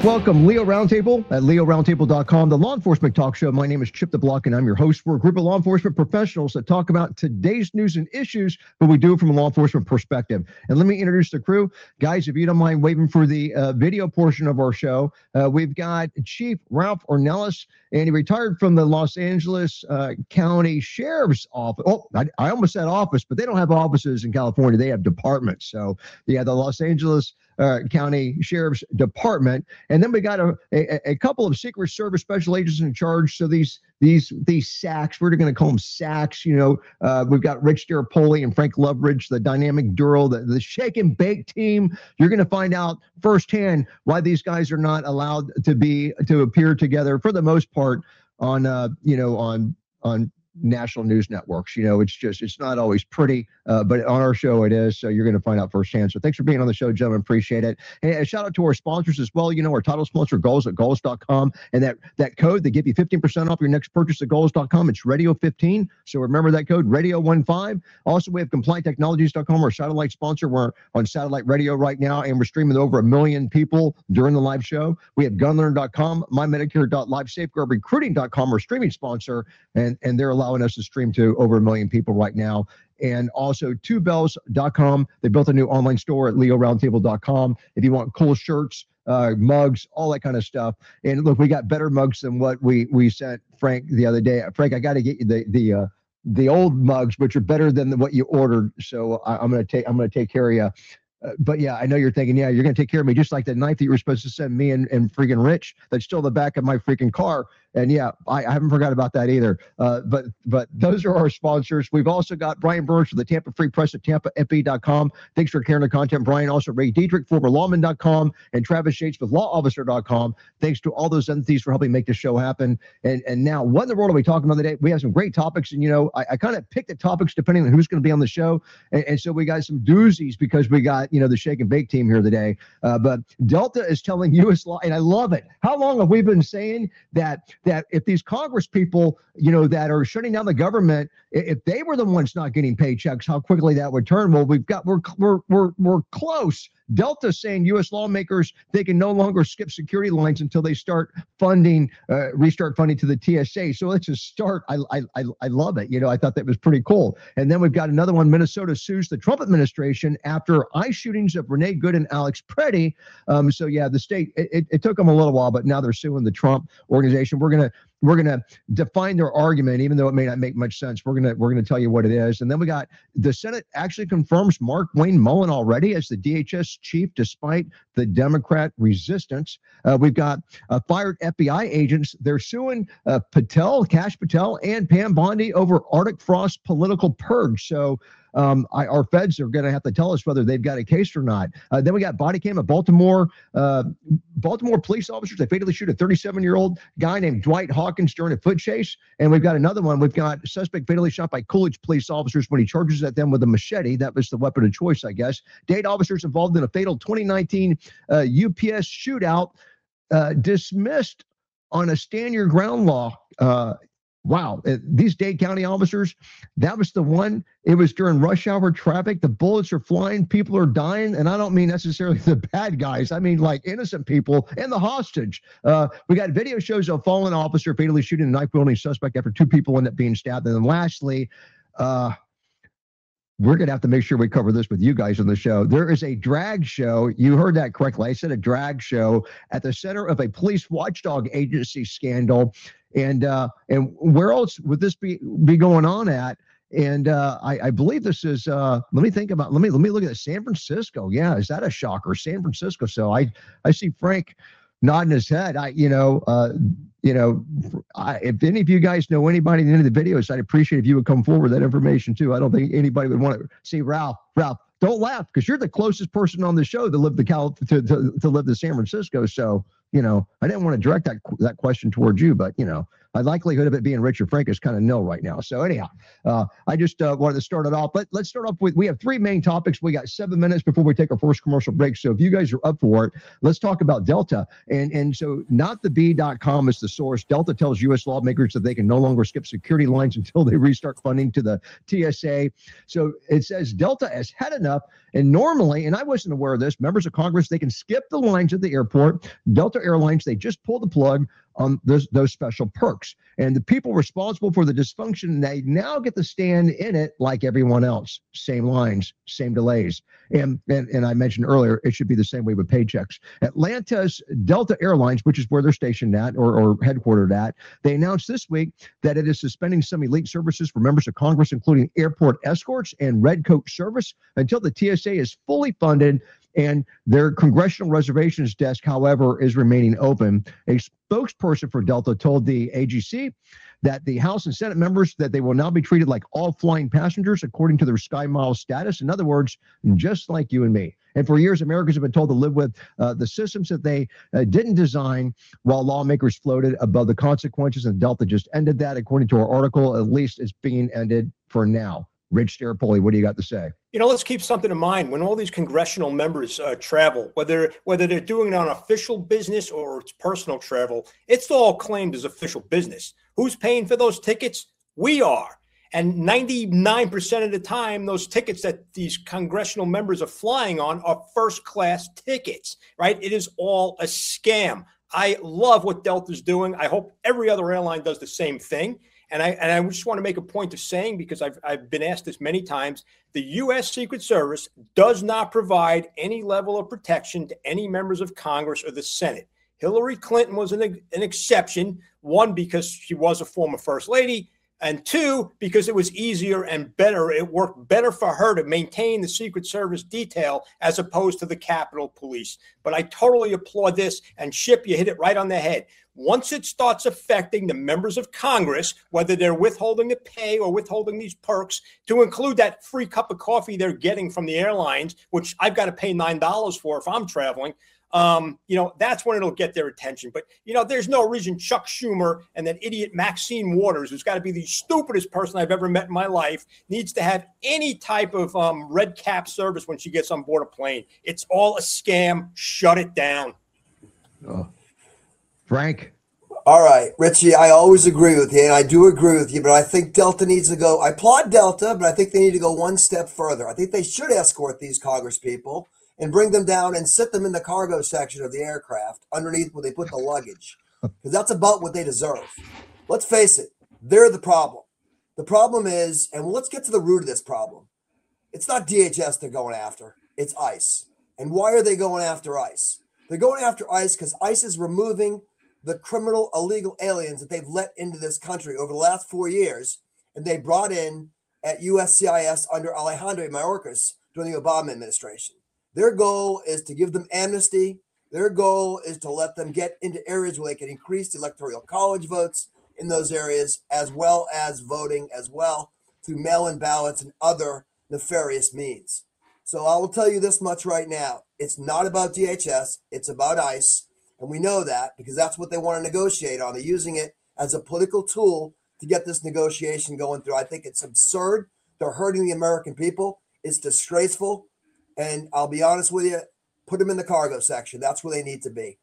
Welcome, Leo Roundtable at leoroundtable.com, the law enforcement talk show. My name is Chip the Block, and I'm your host. We're a group of law enforcement professionals that talk about today's news and issues, but we do it from a law enforcement perspective. And let me introduce the crew. Guys, if you don't mind waiting for the video portion of our show, we've got Chief Ralph Ornelas, and he retired from the Los Angeles County Sheriff's Office. Oh, I almost said office, but they don't have offices in California. They have departments. So, yeah, the Los Angeles County Sheriff's Department. And then we got a couple of Secret Service special agents in charge. So these SACs, we're going to call them SACs. You know, we've got Rich Darapoli and Frank Loveridge, the dynamic duo, the shake and bake team. You're going to find out firsthand why these guys are not allowed to appear together for the most part on on national news networks. You know, it's not always pretty, but on our show it is. So you're going to find out firsthand. So thanks for being on the show, gentlemen. Appreciate it. Hey, a shout out to our sponsors as well. You know, our title sponsor, Goals, at Goals.com, and that code they give you 15% off your next purchase at Goals.com. It's Radio15. So remember that code, Radio15. Also, we have CompliantTechnologies.com, our satellite sponsor. We're on satellite radio right now, and we're streaming to over 1 million people during the live show. We have GunLearn.com, MyMedicare.live, SafeguardRecruiting.com, our streaming sponsor, and they're allowing us to stream to over 1 million people right now. And also twobells.com. They built a new online store at leoroundtable.com. If you want cool shirts, mugs, all that kind of stuff. And look, we got better mugs than what we sent Frank the other day. Frank, I got to get you the old mugs, which are better than what you ordered. So I'm gonna take care of you. But yeah, I know you're thinking, yeah, you're going to take care of me just like the knife that you were supposed to send me and freaking Rich that's still in the back of my freaking car. And yeah, I haven't forgot about that either. But those are our sponsors. We've also got Brian Burns from the Tampa Free Press at TampaFE.com. Thanks for carrying the content, Brian. Also, Ray Dietrich, former lawman.com, and Travis Yates with lawofficer.com. Thanks to all those entities for helping make this show happen. And now, what in the world are we talking about today? We have some great topics. And, you know, I kind of picked the topics depending on who's going to be on the show. And so we got some doozies because we got, you know, the shake and bake team here today. But Delta is telling U.S. law, and I love it. How long have we been saying that if these Congress people, you know, that are shutting down the government, if they were the ones not getting paychecks, how quickly that would turn? Well, we're close. Delta saying U.S. lawmakers, they can no longer skip security lines until they start restart funding to the TSA. So let's just start. I love it. You know, I thought that was pretty cool. And then we've got another one. Minnesota sues the Trump administration after ICE shootings of Renee Good and Alex Preddy. So yeah, the state, it took them a little while, but now they're suing the Trump organization. We're gonna define their argument, even though it may not make much sense. We're gonna tell you what it is. And then we got the Senate actually confirms Mark Wayne Mullen already as the DHS chief, despite the Democrat resistance. We've got fired FBI agents. They're suing Kash Patel, and Pam Bondi over Arctic Frost political purge. So our feds are going to have to tell us whether they've got a case or not. Then we got body cam of Baltimore police officers. They fatally shoot a 37-year-old guy named Dwight Hawkins during a foot chase. And we've got another one. We've got suspect fatally shot by Coolidge police officers when he charges at them with a machete. That was the weapon of choice, I guess. 8 officers involved in a fatal 2019 UPS shootout dismissed on a stand your ground law. Wow, these Dade County officers, that was the one. It was during rush hour traffic. The bullets are flying. People are dying. And I don't mean necessarily the bad guys. I mean like innocent people and the hostage. We got video shows of a fallen officer fatally shooting a knife-wielding suspect after 2 people end up being stabbed. And then lastly, we're going to have to make sure we cover this with you guys on the show. There is a drag show. You heard that correctly. I said a drag show at the center of a police watchdog agency scandal. And where else would this be going on at? And I believe this is, let me look at it. San Francisco. Yeah, is that a shocker? San Francisco. So I see Frank nodding his head. If any of you guys know anybody in any of the videos, I'd appreciate if you would come forward with that information too. I don't think anybody would want to see Ralph. Don't laugh, because you're the closest person on the show to live to live to San Francisco. So, you know, I didn't want to direct that question towards you, but, you know, the likelihood of it being Richard Frank is kind of nil right now. So anyhow, I just wanted to start it off. But let's start off with, we have 3 main topics. We got 7 minutes before we take our first commercial break. So if you guys are up for it, let's talk about Delta. And so notthebee.com is the source. Delta tells U.S. lawmakers that they can no longer skip security lines until they restart funding to the TSA. So it says Delta has had enough And normally, and I wasn't aware of this, members of Congress, they can skip the lines at the airport. Delta Airlines, they just pull the plug on those special perks. And the people responsible for the dysfunction, they now get to stand in it like everyone else. Same lines, same delays. And I mentioned earlier, it should be the same way with paychecks. Atlanta's Delta Airlines, which is where they're stationed at or headquartered at, they announced this week that it is suspending some elite services for members of Congress, including airport escorts and red coat service, until the TSA is fully funded. And their congressional reservations desk, however, is remaining open. A spokesperson for Delta told the AGC that the House and Senate members, that they will now be treated like all flying passengers according to their SkyMiles status. In other words, just like you and me. And for years, Americans have been told to live with the systems that they didn't design, while lawmakers floated above the consequences. And Delta just ended that, according to our article. At least it's being ended for now. Rich Staropoli, what do you got to say? Let's keep something in mind. When all these congressional members travel, whether they're doing it on official business or it's personal travel, it's all claimed as official business. Who's paying for those tickets? We are. And 99% of the time, those tickets that these congressional members are flying on are first-class tickets, right? It is all a scam. I love what Delta's doing. I hope every other airline does the same thing. And I just want to make a point of saying, because I've been asked this many times, the U.S. Secret Service does not provide any level of protection to any members of Congress or the Senate. Hillary Clinton was an exception, one, because she was a former first lady, and two, because it was easier and better. It worked better for her to maintain the Secret Service detail as opposed to the Capitol Police. But I totally applaud this. And Chip, you hit it right on the head. Once it starts affecting the members of Congress, whether they're withholding the pay or withholding these perks, to include that free cup of coffee they're getting from the airlines, which I've got to pay $9 for if I'm traveling, that's when it'll get their attention. But, there's no reason Chuck Schumer and that idiot Maxine Waters, who's got to be the stupidest person I've ever met in my life, needs to have any type of red cap service when she gets on board a plane. It's all a scam. Shut it down. Oh. Frank? All right, Richie, I always agree with you, and I do agree with you, but I think Delta needs to go. I applaud Delta, but I think they need to go one step further. I think they should escort these Congress people and bring them down and sit them in the cargo section of the aircraft underneath where they put the luggage, because that's about what they deserve. Let's face it, they're the problem. The problem is, and let's get to the root of this problem. It's not DHS they're going after. It's ICE. And why are they going after ICE? They're going after ICE because ICE is removing the criminal illegal aliens that they've let into this country over the last 4 years, and they brought in at USCIS under Alejandro Mayorkas during the Obama administration. Their goal is to give them amnesty. Their goal is to let them get into areas where they can increase the electoral college votes in those areas, as well as voting as well through mail-in ballots and other nefarious means. So I will tell you this much right now. It's not about DHS. It's about ICE. And we know that because that's what they want to negotiate on. They're using it as a political tool to get this negotiation going through. I think it's absurd. They're hurting the American people. It's disgraceful. And I'll be honest with you, put them in the cargo section. That's where they need to be.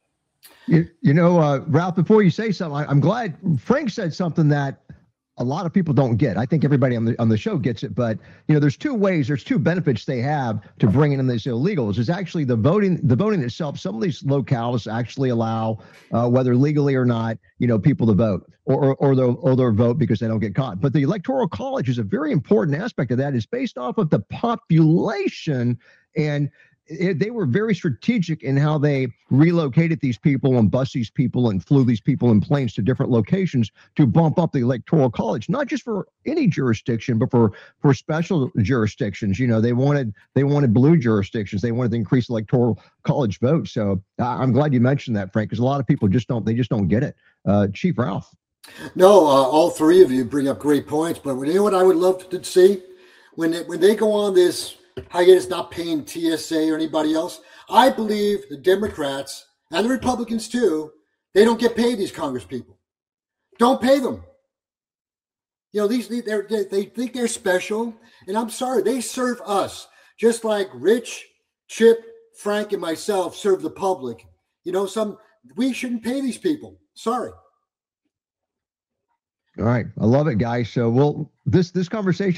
Ralph, before you say something, I'm glad Frank said something that a lot of people don't get. I think everybody on the show gets it, but there's two benefits they have to bringing in these illegals. Is actually the voting itself. Some of these locales actually allow, whether legally or not, people to vote or they'll vote because they don't get caught. But the electoral college is a very important aspect of that. It's based off of the population, and they were very strategic in how they relocated these people and bused these people and flew these people in planes to different locations to bump up the electoral college, not just for any jurisdiction, but for special jurisdictions. They wanted blue jurisdictions. They wanted to increase electoral college votes. So I'm glad you mentioned that, Frank, because a lot of people just don't get it. Chief Ralph. No, all three of you bring up great points, but you know what I would love to see when they go on this. I guess not paying TSA or anybody else. I believe the Democrats and the Republicans too, they don't get paid, these Congress people. Don't pay them. They think they're special. And I'm sorry, they serve us just like Rich, Chip, Frank, and myself serve the public. We shouldn't pay these people. Sorry. All right. I love it, guys. So this conversation's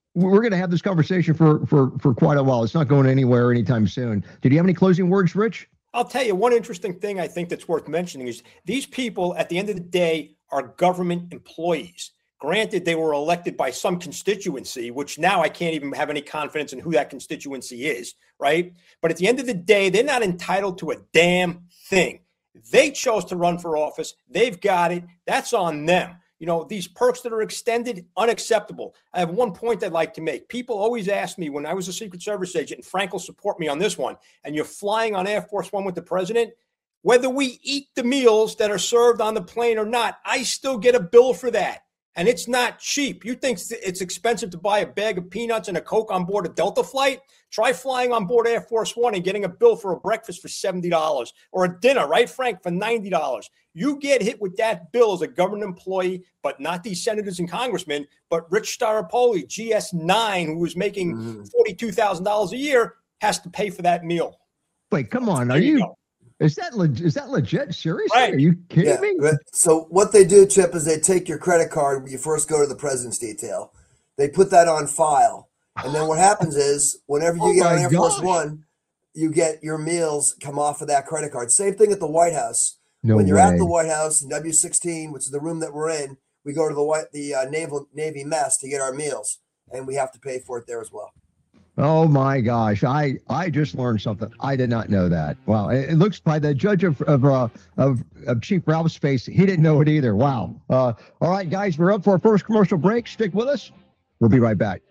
we're going to have this conversation for quite a while. It's not going anywhere anytime soon. Did you have any closing words, Rich? I'll tell you one interesting thing I think that's worth mentioning is these people at the end of the day are government employees. Granted, they were elected by some constituency, which now I can't even have any confidence in who that constituency is, right? But at the end of the day, they're not entitled to a damn thing. They chose to run for office. They've got it. That's on them. You know, these perks that are extended, unacceptable. I have one point I'd like to make. People always ask me when I was a Secret Service agent, and Frank will support me on this one, and you're flying on Air Force One with the president, whether we eat the meals that are served on the plane or not, I still get a bill for that. And it's not cheap. You think it's expensive to buy a bag of peanuts and a Coke on board a Delta flight? Try flying on board Air Force One and getting a bill for a breakfast for $70 or a dinner, right, Frank, for $90. You get hit with that bill as a government employee, but not these senators and congressmen, but Rich Staropoli, GS9, who was making $42,000 a year, has to pay for that meal. Wait, come on. Is that legit? Seriously? Right. Are you kidding me? So what they do, Chip, is they take your credit card when you first go to the president's detail. They put that on file. And then what happens is whenever you get on Air Force One, you get your meals come off of that credit card. Same thing at the White House. When you're at the White House in W16, which is the room that we're in, we go to the Navy mess to get our meals, and we have to pay for it there as well. Oh my gosh! I just learned something. I did not know that. Wow! It looks by the judge of Chief Ralph's face, he didn't know it either. Wow! All right, guys, we're up for our first commercial break. Stick with us. We'll be right back.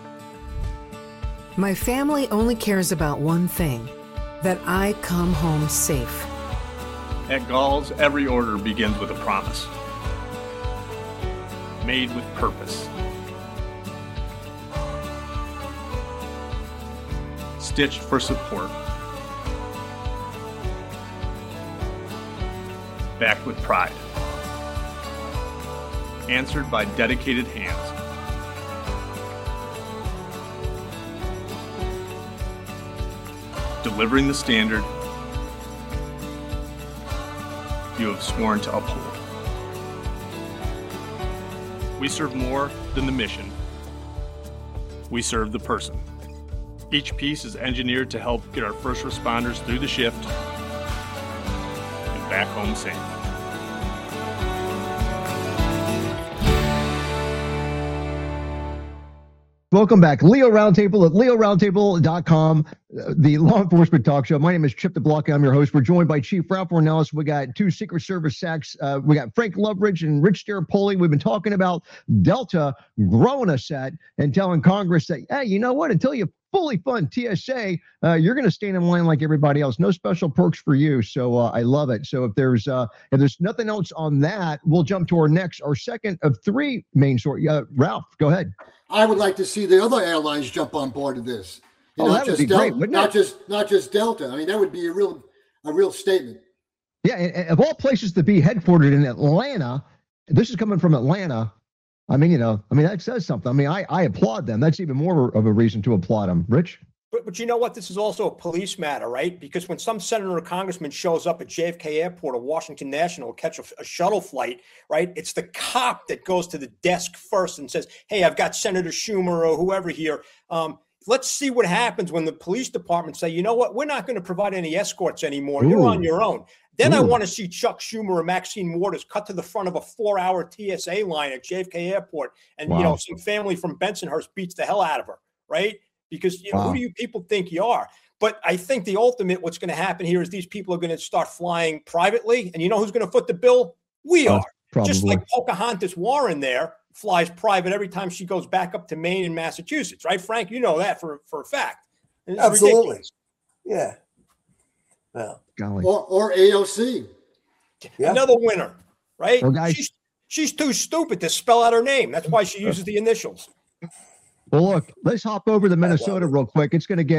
My family only cares about one thing: that I come home safe. At Gall's, every order begins with a promise, made with purpose. Stitched for support. Backed with pride. Answered by dedicated hands. Delivering the standard you have sworn to uphold. We serve more than the mission. We serve the person. Each piece is engineered to help get our first responders through the shift and back home safe. Welcome back. Leo Roundtable at leoroundtable.com, the law enforcement talk show. My name is Chip DeBlock. I'm your host. We're joined by Chief Ralph Ornelas. We got two Secret Service SACs. We got Frank Loveridge and Rich Staropoli. We've been talking about Delta growing a set and telling Congress that, hey, you know what? Until you fully fund TSA, you're going to stand in line like everybody else. No special perks for you. So I love it. So if there's nothing else on that, we'll jump to our second of three main story. Ralph, go ahead. I would like to see the other airlines jump on board of this. That would be great, wouldn't it? Not just Delta. I mean, that would be a real statement. Yeah, and of all places to be headquartered in Atlanta, this is coming from Atlanta. I mean, that says something. I mean, I applaud them. That's even more of a reason to applaud them. Rich? But you know what? This is also a police matter, right? Because when some senator or congressman shows up at JFK Airport or Washington National to catch a shuttle flight, right? It's the cop that goes to the desk first and says, hey, I've got Senator Schumer or whoever here. Let's see what happens when the police department say, you know what? We're not going to provide any escorts anymore. Ooh. You're on your own. Then I want to see Chuck Schumer or Maxine Waters cut to the front of a 4-hour TSA line at JFK Airport. And, some family from Bensonhurst beats the hell out of her, right? Because who do you people think you are? But I think the ultimate what's going to happen here is these people are going to start flying privately. And you know who's going to foot the bill? We are. Probably. Just like Pocahontas Warren there flies private every time she goes back up to Maine and Massachusetts, right, Frank? You know that for a fact. Absolutely. Ridiculous. Yeah. Well, or AOC. Yeah. Another winner, right? Well, she's too stupid to spell out her name. That's why she uses the initials. Well, look, let's hop over to Minnesota real quick. It's not going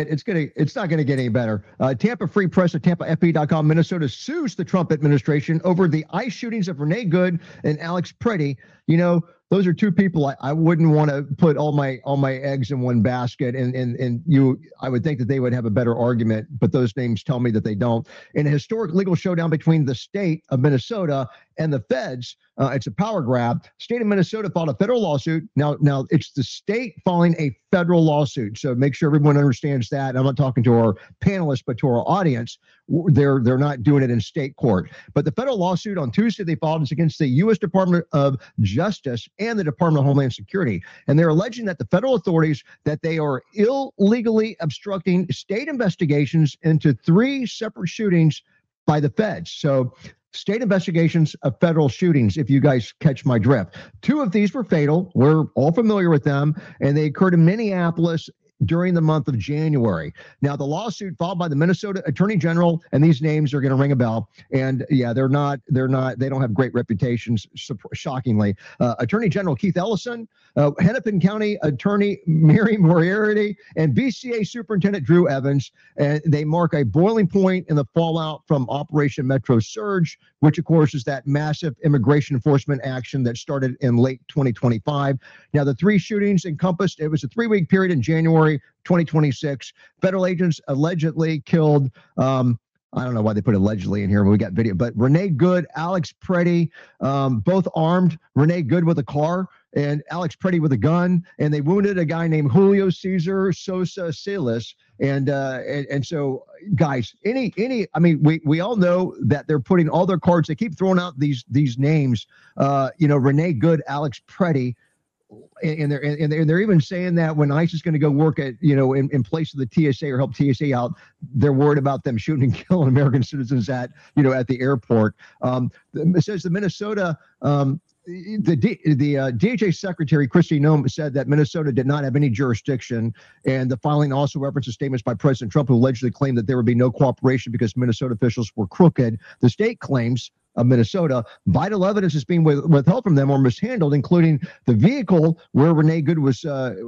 to get any better. Tampa Free Press at TampaFP.com. Minnesota sues the Trump administration over the ICE shootings of Renee Good and Alex Preddy. You know, those are two people I wouldn't want to put all my eggs in one basket. And I would think that they would have a better argument, but those names tell me that they don't. In a historic legal showdown between the state of Minnesota and the feds. It's a power grab. State of Minnesota filed a federal lawsuit. Now it's the state filing a federal lawsuit. So make sure everyone understands that. I'm not talking to our panelists, but to our audience. They're not doing it in state court. But the federal lawsuit on Tuesday they filed is against the U.S. Department of Justice and the Department of Homeland Security. And they're alleging that the federal authorities that they are illegally obstructing state investigations into 3 separate shootings by the feds. So state investigations of federal shootings, if you guys catch my drift. 2 of these were fatal. We're all familiar with them, and they occurred in Minneapolis during the month of January. Now, the lawsuit filed by the Minnesota Attorney General, and these names are going to ring a bell. And yeah, they don't have great reputations, shockingly. Attorney General Keith Ellison, Hennepin County Attorney Mary Moriarty, and BCA Superintendent Drew Evans. And they mark a boiling point in the fallout from Operation Metro Surge, which, of course, is that massive immigration enforcement action that started in late 2025. Now, the 3 shootings encompassed, it was a 3-week period in January 2026. Federal agents allegedly killed, I don't know why they put allegedly in here, but we got video, but Renee Good, Alex Preddy, both armed. Renee Good with a car and Alex Preddy with a gun, and they wounded a guy named Julio Cesar Sosa Silas. And so, guys, I mean, we all know that they're putting all their cards. They keep throwing out these names. Renee Good, Alex Preddy. And they're even saying that when ICE is going to go work at, in place of the TSA or help TSA out, they're worried about them shooting and killing American citizens at the airport. It says the Minnesota, the DHA Secretary Kristi Noem said that Minnesota did not have any jurisdiction, and the filing also references statements by President Trump, who allegedly claimed that there would be no cooperation because Minnesota officials were crooked. The state claims of Minnesota, vital evidence is being withheld from them or mishandled, including the vehicle where Renee Good was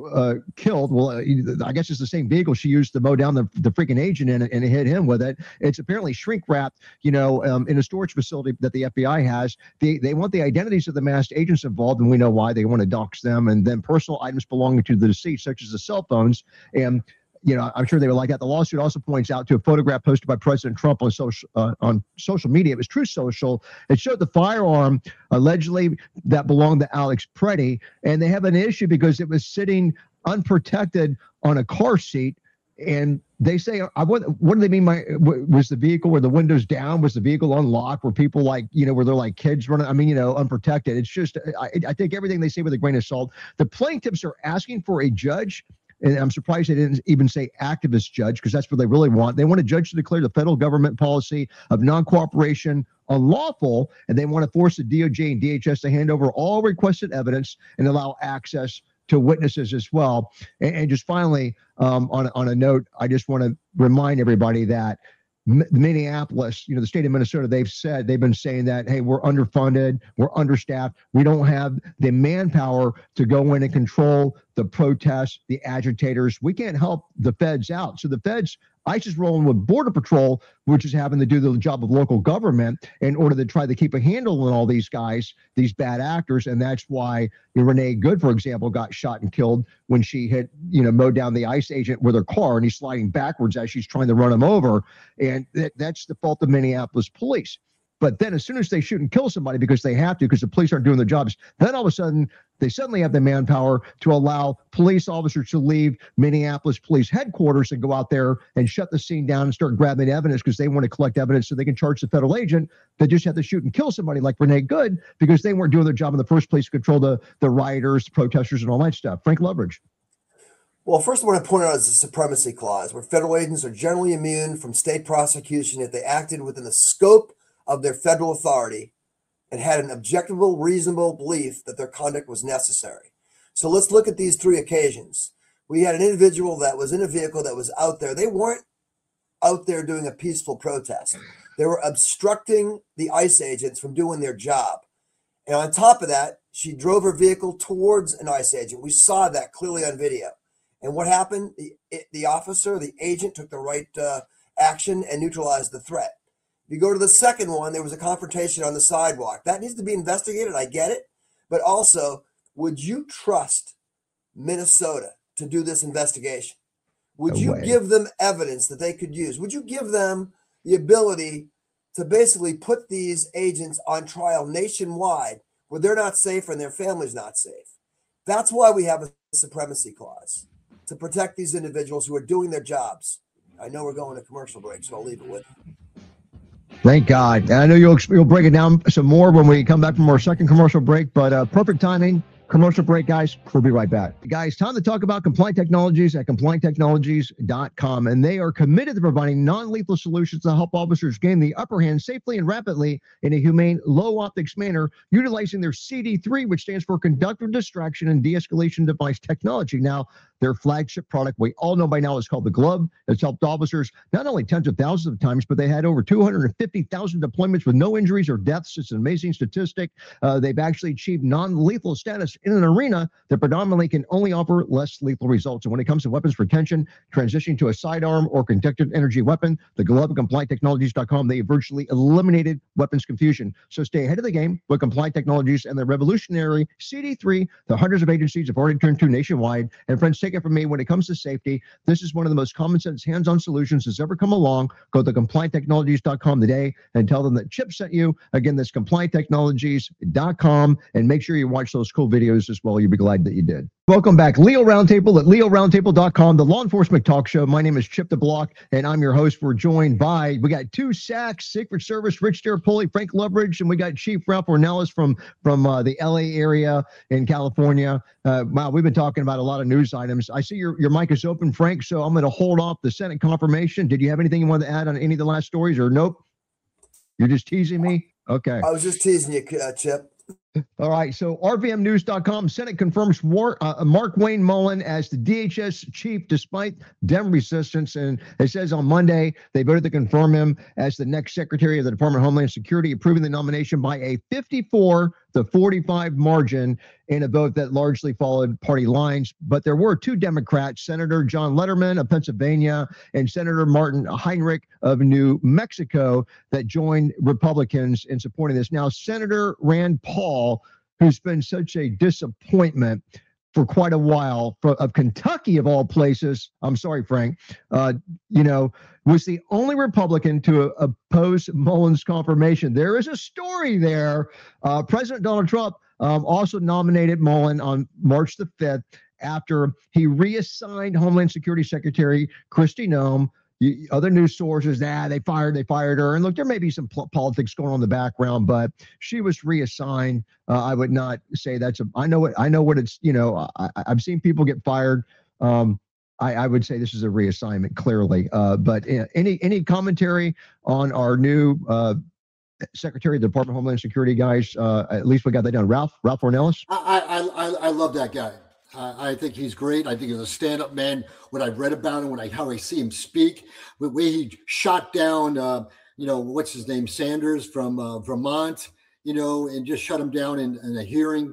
killed. Well, I guess it's the same vehicle she used to mow down the freaking agent and hit him with it. It's apparently shrink wrapped, in a storage facility that the FBI has. They want the identities of the masked agents involved, and we know why. They want to dox them, and then personal items belonging to the deceased, such as the cell phones. And I'm sure they would like that. The lawsuit also points out to a photograph posted by President Trump on social media. It was Truth Social. It showed the firearm allegedly that belonged to Alex Preddy, and they have an issue because it was sitting unprotected on a car seat. And they say, what do they mean? Was the vehicle, were the windows down? Was the vehicle unlocked? Were people were there like kids running? I mean, unprotected. It's just, I think everything they say with a grain of salt. The plaintiffs are asking for a judge. And I'm surprised they didn't even say activist judge, because that's what they really want. They want a judge to declare the federal government policy of non-cooperation unlawful, and they want to force the DOJ and DHS to hand over all requested evidence and allow access to witnesses as well. And just finally, on a note, I just want to remind everybody that Minneapolis, the state of Minnesota, they've been saying that, hey, we're underfunded, we're understaffed, we don't have the manpower to go in and control the protests, the agitators. We can't help the feds out. So the feds, ICE is rolling with Border Patrol, which is having to do the job of local government in order to try to keep a handle on all these guys, these bad actors. And that's why Renee Good, for example, got shot and killed when she hit, mowed down the ICE agent with her car, and he's sliding backwards as she's trying to run him over. And that's the fault of Minneapolis police. But then as soon as they shoot and kill somebody because they have to, because the police aren't doing their jobs, then all of a sudden they suddenly have the manpower to allow police officers to leave Minneapolis police headquarters and go out there and shut the scene down and start grabbing evidence because they want to collect evidence so they can charge the federal agent that just had to shoot and kill somebody like Renee Good because they weren't doing their job in the first place to control the rioters, the protesters, and all that stuff. Frank Loveridge. Well, first I want to point out is the supremacy clause, where federal agents are generally immune from state prosecution if they acted within the scope of their federal authority and had an objective, reasonable belief that their conduct was necessary. So let's look at these 3 occasions. We had an individual that was in a vehicle that was out there. They weren't out there doing a peaceful protest. They were obstructing the ICE agents from doing their job. And on top of that, she drove her vehicle towards an ICE agent. We saw that clearly on video. And what happened? The officer, the agent, took the right action and neutralized the threat. If you go to the second one, there was a confrontation on the sidewalk. That needs to be investigated. I get it. But also, would you trust Minnesota to do this investigation? Would you give them evidence that they could use? Would you give them the ability to basically put these agents on trial nationwide where they're not safe and their family's not safe. That's why we have a supremacy clause, to protect these individuals who are doing their jobs. I know we're going to commercial break, so I'll leave it with you. Thank God. And I know you'll break it down some more when we come back from our second commercial break, but perfect timing. Commercial break, guys. We'll be right back. Guys, time to talk about Compliant Technologies at CompliantTechnologies.com. And they are committed to providing non-lethal solutions to help officers gain the upper hand safely and rapidly in a humane, low-optics manner, utilizing their CD3, which stands for Conductor Distraction and De-escalation Device Technology. Now, their flagship product, we all know by now, is called the Glove. It's helped officers not only tens of thousands of times, but they had over 250,000 deployments with no injuries or deaths. It's an amazing statistic. They've actually achieved non-lethal status in an arena that predominantly can only offer less lethal results. And when it comes to weapons retention, transitioning to a sidearm or conductive energy weapon, the Glove at CompliantTechnologies.com, they virtually eliminated weapons confusion. So stay ahead of the game with Compliant Technologies and the revolutionary CD3 that hundreds of agencies have already turned to nationwide. And friends, take it from me, when it comes to safety, this is one of the most common sense hands-on solutions that's ever come along. Go to CompliantTechnologies.com today and tell them that Chip sent you. Again, that's CompliantTechnologies.com, and make sure you watch those cool videos as well. You'll be glad that you did. Welcome back. Leo Roundtable at LeoRoundtable.com, the law enforcement talk show. My name is Chip the Block, and I'm your host. We're joined by, we got two SACs, Secret Service, Rich Darapoli, Frank Loveridge, and we got Chief Ralph Ornelas from the LA area in California. Wow, we've been talking about a lot of news items. I see your mic is open, Frank, so I'm going to hold off the Senate confirmation. Did you have anything you wanted to add on any of the last stories, or nope? You're just teasing me? Okay. I was just teasing you, Chip. All right, so RVMnews.com, Senate confirms Mark Wayne Mullen as the DHS chief despite Dem resistance. And it says on Monday they voted to confirm him as the next Secretary of the Department of Homeland Security, approving the nomination by a 54-45 margin in a vote that largely followed party lines. But there were two Democrats, Senator John Letterman of Pennsylvania and Senator Martin Heinrich of New Mexico, that joined Republicans in supporting this. Now, Senator Rand Paul, who's been such a disappointment for quite a while, of Kentucky of all places, I'm sorry, Frank, was the only Republican to oppose Mullen's confirmation. There is a story there. President Donald Trump also nominated Mullen on March the 5th after he reassigned Homeland Security Secretary Kristi Noem. Other news sources, they fired her. And look, there may be some politics going on in the background, but she was reassigned. I would not say I know what it's, I've seen people get fired. I would say this is a reassignment, clearly. But any commentary on our new Secretary of the Department of Homeland Security, guys? At least we got that done. Ralph Ornelas? I love that guy. I think he's great. I think he's a stand-up man. What I've read about him, how I see him speak, the way he shot down, what's his name, Sanders from Vermont, and just shut him down in a hearing.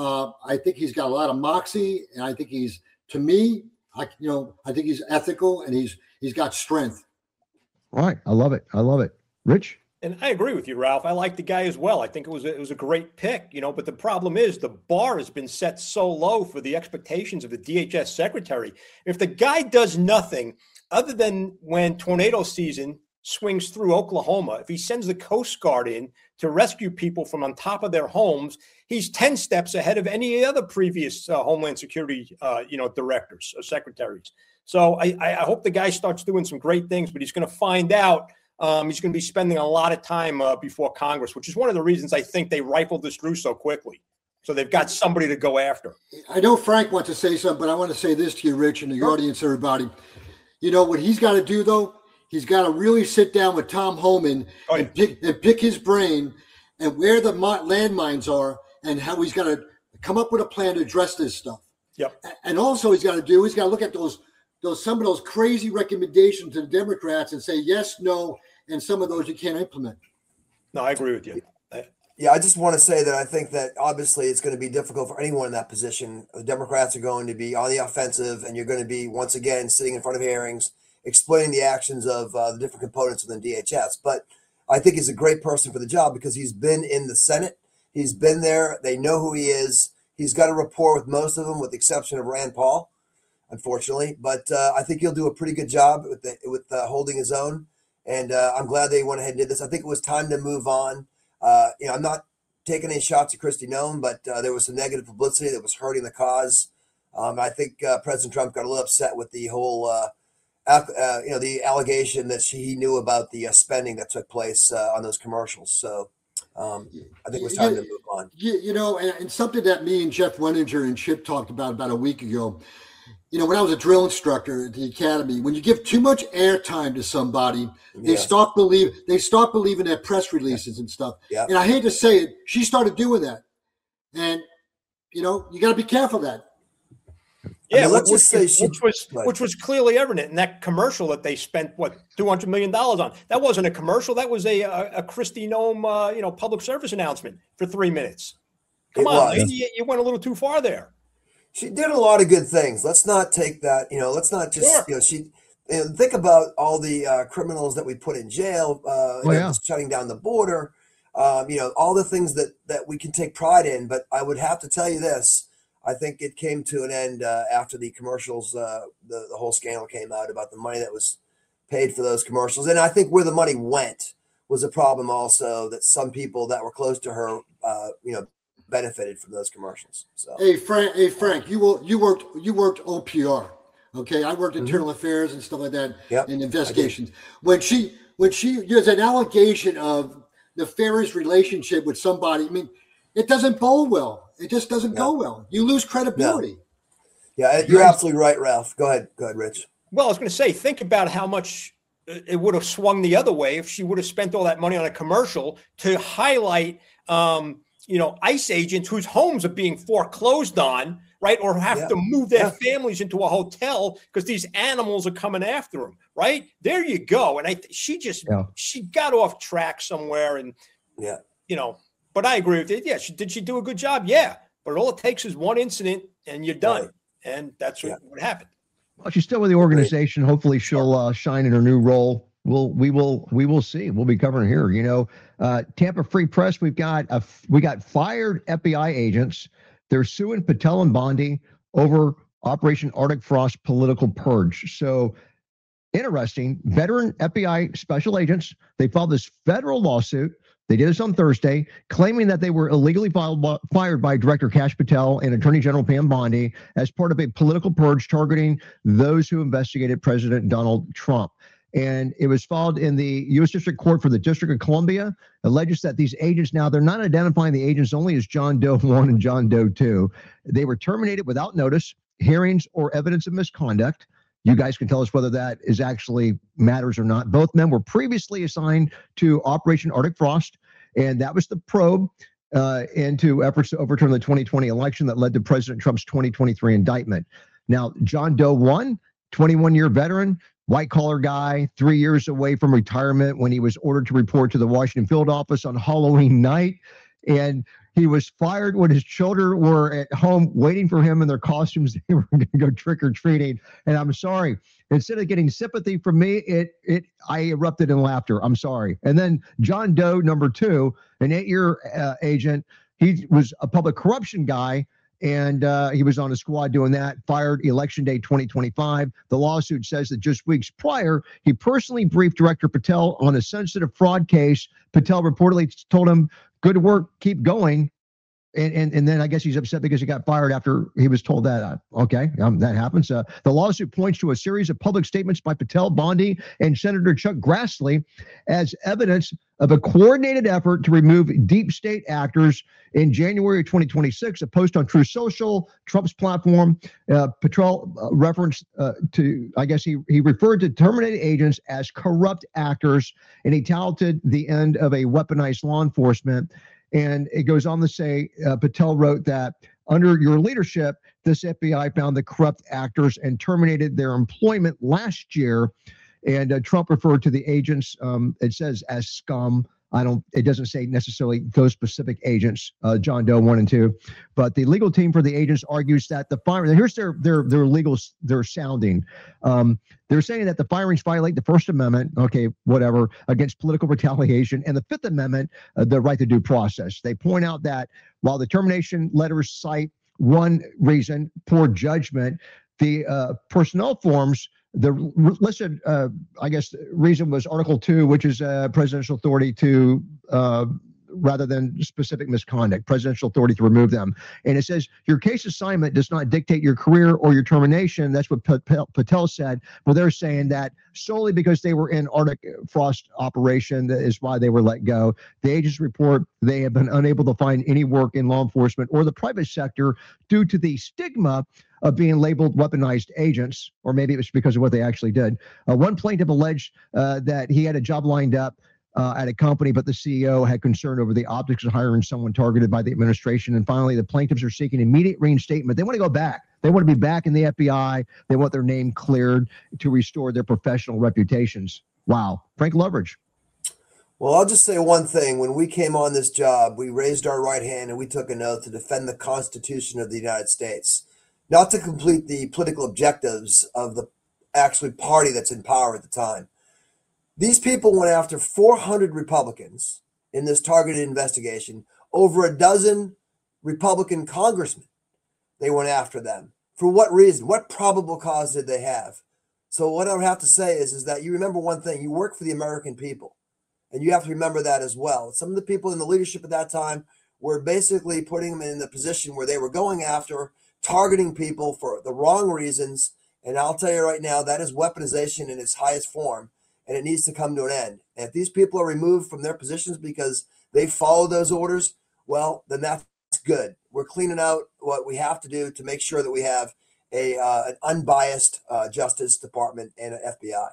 I think he's got a lot of moxie, and I think he's, to me, I think he's ethical and he's got strength. All right, I love it. Rich? And I agree with you, Ralph. I like the guy as well. I think it was a great pick, but the problem is the bar has been set so low for the expectations of the DHS secretary. If the guy does nothing other than when tornado season swings through Oklahoma, if he sends the Coast Guard in to rescue people from on top of their homes, he's 10 steps ahead of any other previous Homeland Security, directors or secretaries. So I hope the guy starts doing some great things, but he's going to find out. He's going to be spending a lot of time before Congress, which is one of the reasons I think they rifled this through so quickly. So they've got somebody to go after. I know Frank wants to say something, but I want to say this to you, Rich, and the audience, everybody. What he's got to do, though? He's got to really sit down with Tom Homan and pick his brain and where the landmines are and how he's got to come up with a plan to address this stuff. Yep. And also he's got to look at some of those crazy recommendations to the Democrats and say yes, no, and some of those you can't implement. No, I agree with you. Yeah, I just want to say that I think that obviously it's going to be difficult for anyone in that position. The Democrats are going to be on the offensive, and you're going to be, once again, sitting in front of hearings, explaining the actions of the different components of the DHS. But I think he's a great person for the job because he's been in the Senate. He's been there. They know who he is. He's got a rapport with most of them, with the exception of Rand Paul, unfortunately. But I think he'll do a pretty good job with holding his own. And I'm glad they went ahead and did this. I think it was time to move on. I'm not taking any shots at Kristi Noem, but there was some negative publicity that was hurting the cause. I think President Trump got a little upset with the whole, the allegation that he knew about the spending that took place on those commercials. So I think it was time to move on. And something that me and Jeff Wenninger and Chip talked about a week ago. When I was a drill instructor at the academy, when you give too much airtime to somebody, they start believing their press releases and stuff. Yeah. And I hate to say it, she started doing that. And, you got to be careful of that. Yeah, let's just say which was clearly evident in that commercial that they spent $200 million on. That wasn't a commercial. That was a Kristi Noem, public service announcement for 3 minutes. Come on, lady, you went a little too far there. She did a lot of good things. Let's not take that. Let's not just think about all the criminals that we put in jail. Shutting down the border. All the things that we can take pride in. But I would have to tell you this. I think it came to an end after the commercials, the whole scandal came out about the money that was paid for those commercials. And I think where the money went was a problem also, that some people that were close to her, benefited from those commercials. So Hey Frank, you worked OPR. Okay. I worked internal affairs and stuff like that in investigations. When there's an allegation of nefarious relationship with somebody, it doesn't bode well. It just doesn't go well. You lose credibility. Yeah, you're absolutely right, Ralph. Go ahead, Rich. Well, I was going to say, think about how much it would have swung the other way if she would have spent all that money on a commercial to highlight, ICE agents whose homes are being foreclosed on, right? Or have to move their families into a hotel because these animals are coming after them, right? There you go. And she got off track somewhere, and but I agree with it. Yeah, did she do a good job? Yeah, but all it takes is one incident and you're done, Right. and that's what happened. Well, she's still with the organization. Hopefully, she'll shine in her new role. We will see. We'll be covering here. Tampa Free Press. We got fired FBI agents. They're suing Patel and Bondi over Operation Arctic Frost political purge. So interesting. Veteran FBI special agents. They filed this federal lawsuit. They did this on Thursday, claiming that they were illegally fired by Director Kash Patel and Attorney General Pam Bondi as part of a political purge targeting those who investigated President Donald Trump. And it was filed in the U.S. District Court for the District of Columbia. Alleges that these agents, now they're not identifying the agents only as John Doe 1 and John Doe 2. They were terminated without notice, hearings, or evidence of misconduct. You guys can tell us whether that is actually matters or not. Both men were previously assigned to Operation Arctic Frost, and that was the probe into efforts to overturn the 2020 election that led to President Trump's 2023 indictment. Now, John Doe 1, 21-year veteran, white-collar guy, 3 years away from retirement when he was ordered to report to the Washington field office on Halloween night. And he was fired when his children were at home waiting for him in their costumes. They were going to go trick-or-treating. And I'm sorry, instead of getting sympathy from me, I erupted in laughter. I'm sorry. And then John Doe, number 2, an 8-year agent. He was a public corruption guy, and he was on a squad doing that, fired Election Day 2025. The lawsuit says that just weeks prior, he personally briefed Director Patel on a sensitive fraud case. Patel reportedly told him, good work, keep going. And then I guess he's upset because he got fired after he was told that. That happens. The lawsuit points to a series of public statements by Patel, Bondi, and Senator Chuck Grassley as evidence of a coordinated effort to remove deep state actors. In January of 2026, a post on Truth Social, Trump's platform, Patel referenced to, I guess he referred to terminated agents as corrupt actors, and he touted the end of a weaponized law enforcement. And it goes on to say, Patel wrote that under your leadership, this FBI found the corrupt actors and terminated their employment last year. And Trump referred to the agents, it says, as scum. It doesn't say necessarily those specific agents, John Doe 1 and 2, but the legal team for the agents argues that the firing, here's their legal, their sounding. They're saying that the firings violate the First Amendment, against political retaliation, and the Fifth Amendment, the right to due process. They point out that while the termination letters cite one reason, poor judgment, the personnel forms the listed, I guess, reason was Article 2, which is presidential authority to, rather than specific misconduct, presidential authority to remove them. And it says your case assignment does not dictate your career or your termination. That's what Patel said. Well, they're saying that solely because they were in Arctic frost operation, that is why they were let go. The agents report they have been unable to find any work in law enforcement or the private sector due to the stigma of being labeled weaponized agents, or maybe it was because of what they actually did. One plaintiff alleged that he had a job lined up at a company, but the CEO had concern over the optics of hiring someone targeted by the administration. And finally, the plaintiffs are seeking immediate reinstatement. They want to go back. They want to be back in the FBI. They want their name cleared to restore their professional reputations. Wow. Frank Loveridge. Well, I'll just say one thing. When we came on this job, we raised our right hand and we took an oath to defend the Constitution of the United States, not to complete the political objectives of the actually party that's in power at the time. These people went after 400 Republicans in this targeted investigation, over a dozen Republican congressmen. They went after them. For what reason? What probable cause did they have? So what I would have to say is that you remember one thing, you work for the American people, and you have to remember that as well. Some of the people in the leadership at that time were basically putting them in the position where they were going after, targeting people for the wrong reasons. And I'll tell you right now, that is weaponization in its highest form. And it needs to come to an end. And if these people are removed from their positions because they follow those orders, well, then that's good. We're cleaning out what we have to do to make sure that we have an unbiased Justice Department and an FBI.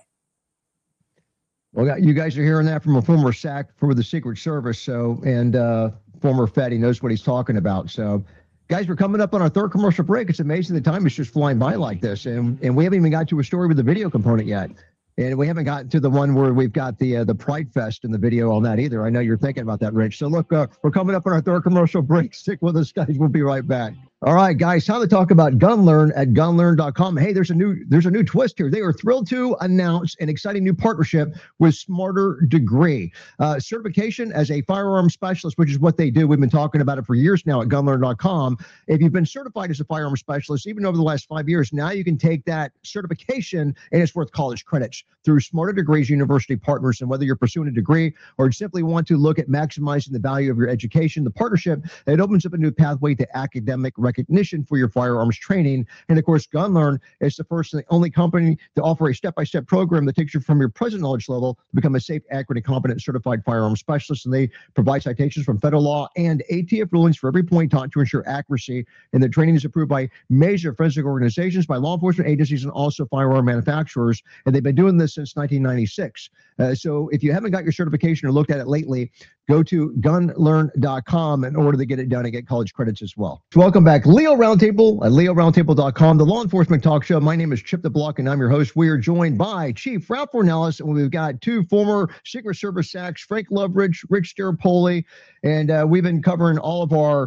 Well, you guys are hearing that from a former SAC for the Secret Service, so and former Fed. He knows what he's talking about. So, guys, we're coming up on our third commercial break. It's amazing the time is just flying by like this, and we haven't even got to a story with the video component yet. And we haven't gotten to the one where we've got the Pride Fest in the video on that either. I know you're thinking about that, Rich. So look, we're coming up on our third commercial break. Stick with us, guys. We'll be right back. All right, guys, time to talk about GunLearn at gunlearn.com. Hey, there's a new twist here. They are thrilled to announce an exciting new partnership with Smarter Degree. Certification as a firearm specialist, which is what they do. We've been talking about it for years now at gunlearn.com. If you've been certified as a firearm specialist, even over the last 5 years, now you can take that certification and it's worth college credits through Smarter Degree's university partners. And whether you're pursuing a degree or simply want to look at maximizing the value of your education, the partnership, it opens up a new pathway to academic recognition for your firearms training. And of course, GunLearn is the first and the only company to offer a step-by-step program that takes you from your present knowledge level to become a safe, accurate, and competent certified firearm specialist. And they provide citations from federal law and ATF rulings for every point taught to ensure accuracy. And the training is approved by major forensic organizations, by law enforcement agencies, and also firearm manufacturers. And they've been doing this since 1996. So if you haven't got your certification or looked at it lately, go to gunlearn.com in order to get it done and get college credits as well. So welcome back. Leo Roundtable at leoroundtable.com, the law enforcement talk show. My name is Chip the Block, and I'm your host. We are joined by Chief Ralph Fornellis, and we've got two former Secret Service SACs, Frank Loveridge, Rich Staropoli, and we've been covering all of our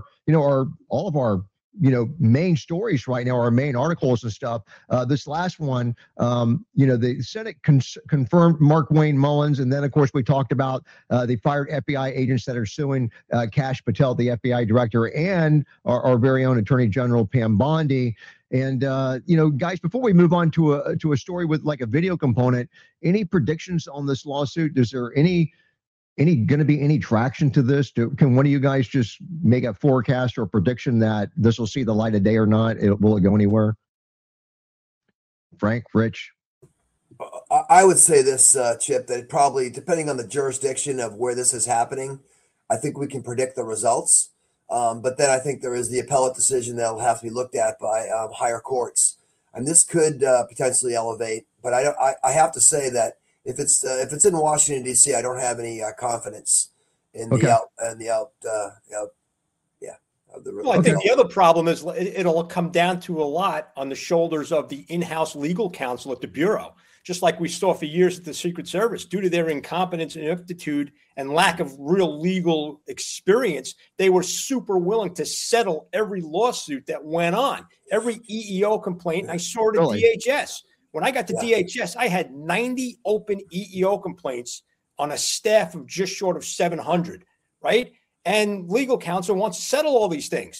main stories right now, our main articles and stuff. This last one, the Senate confirmed Mark Wayne Mullins. And then, of course, we talked about the fired FBI agents that are suing Kash Patel, the FBI director, and our very own Attorney General Pam Bondi. And, guys, before we move on to a story with like a video component, any predictions on this lawsuit? Is there going to be any traction to this? Can one of you guys just make a forecast or a prediction that this will see the light of day or not? Will it go anywhere? Frank, Rich? I would say this, Chip, that probably, depending on the jurisdiction of where this is happening, I think we can predict the results. But then I think there is the appellate decision that will have to be looked at by higher courts. And this could potentially elevate. But I have to say that if it's in Washington, D.C., I don't have any confidence in the Well, I think the other problem is it'll come down to a lot on the shoulders of the in-house legal counsel at the Bureau, just like we saw for years at the Secret Service. Due to their incompetence and ineptitude and lack of real legal experience, they were super willing to settle every lawsuit that went on, every EEO complaint. I saw it at DHS. When I got to DHS, I had 90 open EEO complaints on a staff of just short of 700, right? And legal counsel wants to settle all these things.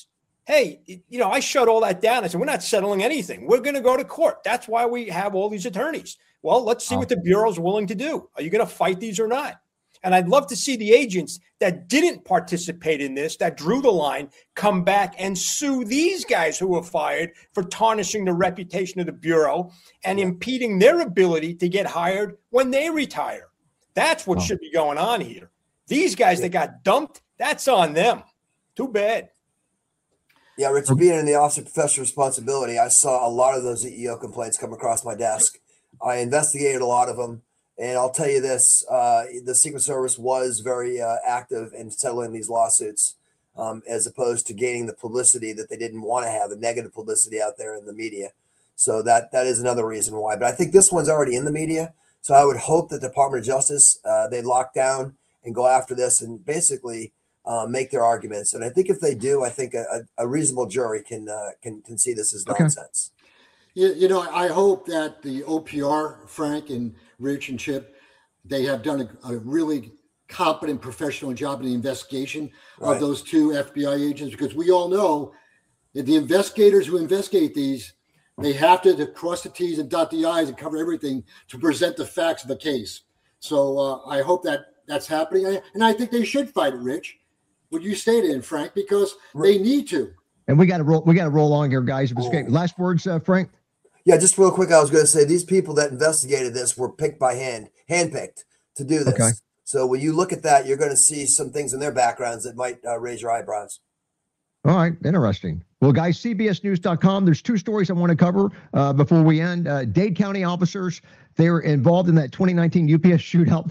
hey, I shut all that down. I said, we're not settling anything. We're going to go to court. That's why we have all these attorneys. Well, let's see what the Bureau's willing to do. Are you going to fight these or not? And I'd love to see the agents that didn't participate in this, that drew the line, come back and sue these guys who were fired for tarnishing the reputation of the Bureau and impeding their ability to get hired when they retire. That's what should be going on here. These guys that got dumped, that's on them. Too bad. Yeah, Richard, being in the Office of Professional Responsibility, I saw a lot of those EEO complaints come across my desk. I investigated a lot of them. And I'll tell you this, the Secret Service was very active in settling these lawsuits as opposed to gaining the publicity that they didn't want to have, the negative publicity out there in the media. So that is another reason why. But I think this one's already in the media. So I would hope that the Department of Justice, they lock down and go after this and basically make their arguments. And I think if they do, I think a reasonable jury can see this as nonsense. I hope that the OPR, Frank and Rich and Chip, they have done a really competent professional job in the investigation of those two FBI agents, because we all know that the investigators who investigate these, they have to cross the T's and dot the I's and cover everything to present the facts of the case. So I hope that's happening. And I think they should fight it, Rich. Would you say it, Frank? Because they need to. And we got to roll on here, guys. Last words, Frank. Yeah, just real quick, I was going to say these people that investigated this were picked by handpicked to do this. Okay. So when you look at that, you're going to see some things in their backgrounds that might raise your eyebrows. All right, interesting. Well, guys, CBSNews.com. There's two stories I want to cover before we end. Dade County officers, they were involved in that 2019 UPS shootout.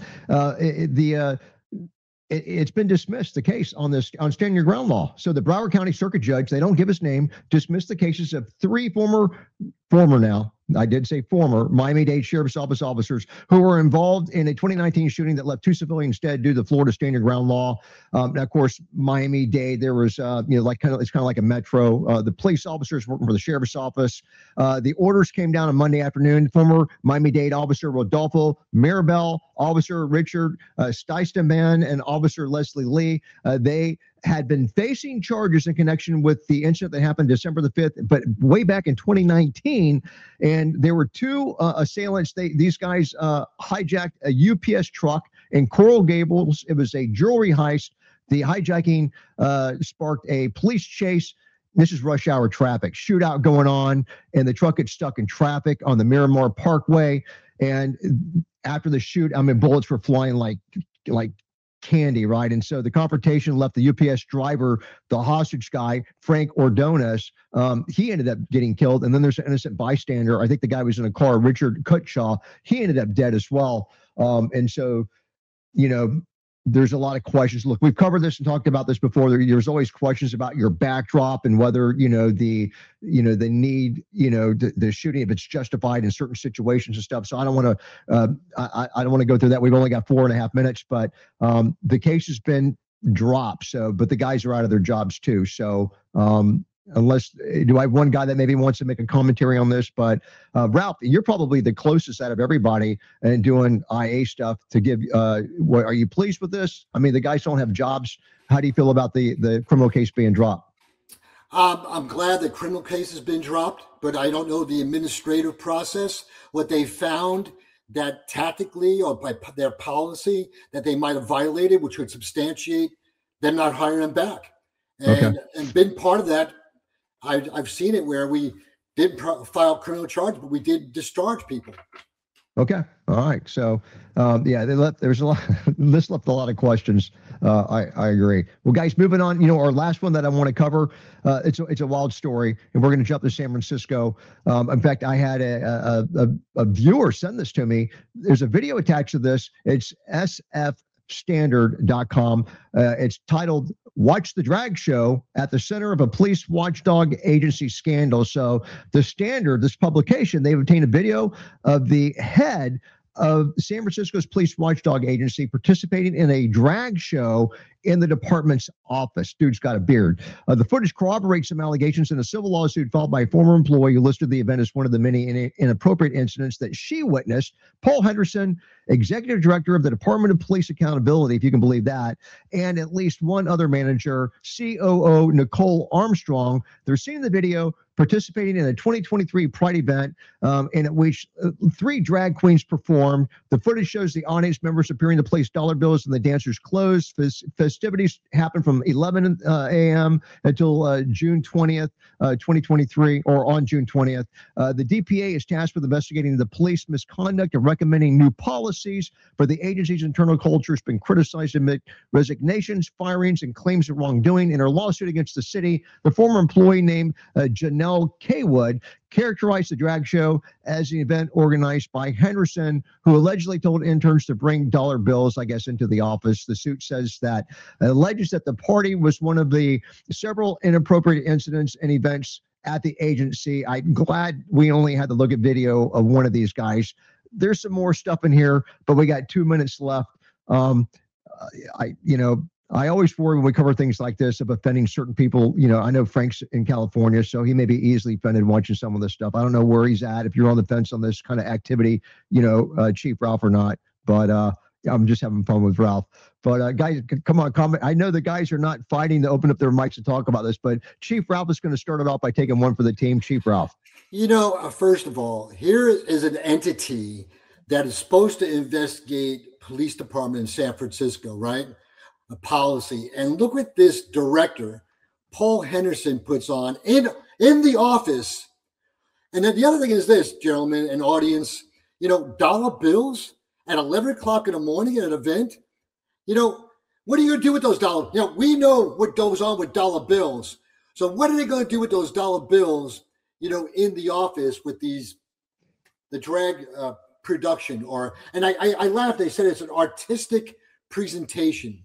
It's been dismissed, the case on stand your ground law. So the Broward County Circuit Judge, they don't give his name, dismissed the cases of three former now, I did say former, Miami-Dade Sheriff's Office officers who were involved in a 2019 shooting that left two civilians dead due to the Florida stand your ground law. Now, of course, Miami-Dade, there was, it's kind of like a metro. The police officers working for the Sheriff's Office. The orders came down on Monday afternoon. Former Miami-Dade officer Rodolfo Mirabel, officer Richard Steisteman, and officer Leslie Lee, they had been facing charges in connection with the incident that happened December the 5th, but way back in 2019. And there were two assailants. These guys hijacked a UPS truck in Coral Gables. It was a jewelry heist. The hijacking sparked a police chase. This is rush hour traffic. Shootout going on, and the truck gets stuck in traffic on the Miramar Parkway. And after the shoot, bullets were flying like candy, right? And so the confrontation left the UPS driver, the hostage guy, Frank Ordonez. He ended up getting killed. And then there's an innocent bystander. I think the guy was in a car, Richard Cutshaw. He ended up dead as well. And so, there's a lot of questions. Look, we've covered this and talked about this before. There's always questions about your backdrop and whether, the need, the shooting, if it's justified in certain situations and stuff. So I don't want to go through that. We've only got 4.5 minutes, but the case has been dropped. But the guys are out of their jobs too. So do I have one guy that maybe wants to make a commentary on this? But Ralph, you're probably the closest out of everybody and doing IA stuff to give. Are you pleased with this? The guys don't have jobs. How do you feel about the criminal case being dropped? I'm glad the criminal case has been dropped, but I don't know the administrative process. What they found that tactically or by their policy that they might have violated, which would substantiate them not hiring them back. And been part of that. I've seen it where we didn't file criminal charges, but we did discharge people. Okay. All right. So, there's a lot, this left a lot of questions. I agree. Well, guys, moving on, our last one that I want to cover, it's a wild story, and we're going to jump to San Francisco. In fact, I had a viewer send this to me. There's a video attached to this. It's sfstandard.com. It's titled "Watch the Drag Show at the Center of a Police Watchdog Agency Scandal." So the Standard, this publication, they've obtained a video of the head of San Francisco's police watchdog agency participating in a drag show in the department's office. Dude's got a beard. The footage corroborates some allegations in a civil lawsuit filed by a former employee who listed the event as one of the many inappropriate incidents that she witnessed. Paul Henderson, executive director of the Department of Police Accountability, if you can believe that, and at least one other manager, COO Nicole Armstrong, they're seeing the video participating in a 2023 Pride event in which 3 drag queens performed. The footage shows the audience members appearing to place dollar bills in the dancers' clothes. Festivities happened from 11 a.m. until June 20th, 2023, or on June 20th. The DPA is tasked with investigating the police misconduct and recommending new policies, but the agency's internal culture has been criticized amid resignations, firings, and claims of wrongdoing. In her lawsuit against the city, the former employee named Janelle Kaywood characterized the drag show as an event organized by Henderson, who allegedly told interns to bring dollar bills, I guess, into the office. The suit says that alleges that the party was one of the several inappropriate incidents and events at the agency. I'm glad we only had to look at video of one of these guys. There's some more stuff in here, but we got 2 minutes left. I always worry when we cover things like this of offending certain people. I know Frank's in California, so he may be easily offended watching some of this stuff. I don't know where he's at, if you're on the fence on this kind of activity, Chief Ralph or not. But I'm just having fun with Ralph. But guys, come on, comment. I know the guys are not fighting to open up their mics to talk about this, but Chief Ralph is going to start it off by taking one for the team. Chief Ralph. First of all, here is an entity that is supposed to investigate police department in San Francisco, right? A policy. And look what this director, Paul Henderson, puts on in the office. And then the other thing is this, gentlemen and audience, dollar bills at 11 o'clock in the morning at an event. What are you going to do with those dollars? We know what goes on with dollar bills. So what are they going to do with those dollar bills, in the office with the drag production? And I laughed. They said it's an artistic presentation.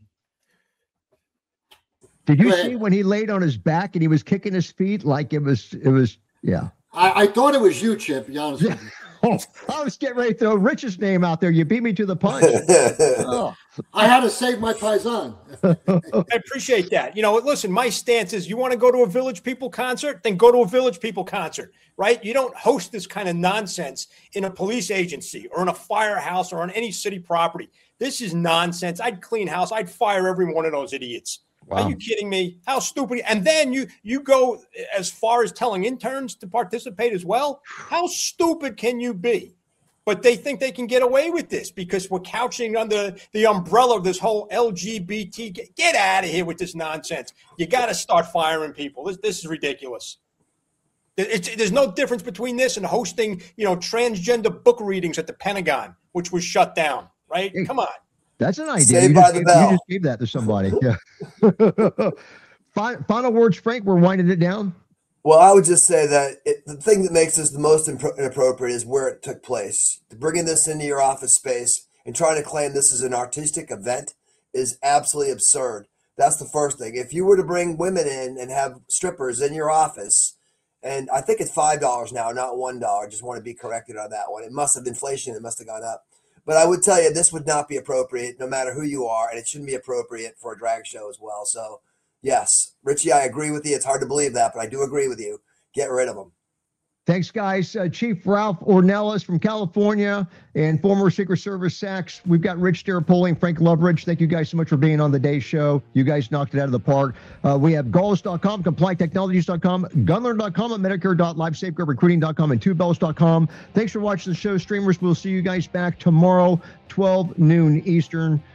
Did you see when he laid on his back and he was kicking his feet like it was, yeah. I thought it was you, Chip, to be honest with you. I was getting ready to throw Rich's name out there. You beat me to the punch. I had to save my paisan. I appreciate that. Listen, my stance is you want to go to a Village People concert, then go to a Village People concert, right? You don't host this kind of nonsense in a police agency or in a firehouse or on any city property. This is nonsense. I'd clean house. I'd fire every one of those idiots. Wow. Are you kidding me? How stupid. And then you go as far as telling interns to participate as well. How stupid can you be? But they think they can get away with this because we're couching under the umbrella of this whole LGBT. Get out of here with this nonsense. You got to start firing people. This is ridiculous. There's no difference between this and hosting, transgender book readings at the Pentagon, which was shut down, right? Come on. That's an idea. You just gave that to somebody. Yeah. Final words, Frank. We're winding it down. Well, I would just say that the thing that makes this the most inappropriate is where it took place. Bringing this into your office space and trying to claim this is an artistic event is absolutely absurd. That's the first thing. If you were to bring women in and have strippers in your office, and I think it's $5 now, not $1. I just want to be corrected on that one. It must have inflation. It must have gone up. But I would tell you this would not be appropriate no matter who you are, and it shouldn't be appropriate for a drag show as well. So, yes, Richie, I agree with you. It's hard to believe that, but I do agree with you. Get rid of them. Thanks, guys. Chief Ralph Ornelas from California and former Secret Service SACs. We've got Rich Stirapoli and Frank Loveridge. Thank you guys so much for being on the Day Show. You guys knocked it out of the park. We have Gauls.com, CompliantTechnologies.com, Gunlearn.com, Medicare.LifeSafeGuardRecruiting.com, and TwoBells.com. Thanks for watching the show, streamers. We'll see you guys back tomorrow, 12 noon Eastern.